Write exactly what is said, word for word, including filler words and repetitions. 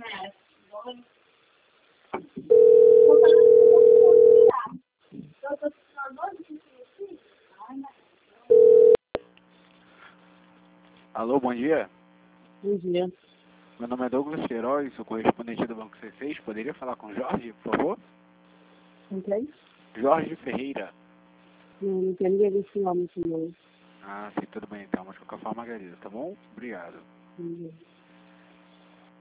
Alô, bom dia. Bom dia. Meu nome é Douglas Queiroz, sou correspondente do Banco C seis. Poderia falar com o Jorge, por favor? Com quem? Jorge Ferreira. Não, não tem ninguém desse nome aqui, não. Ah, sim, tudo bem então, mas de qualquer forma agradeço, tá bom? Obrigado. Bom dia.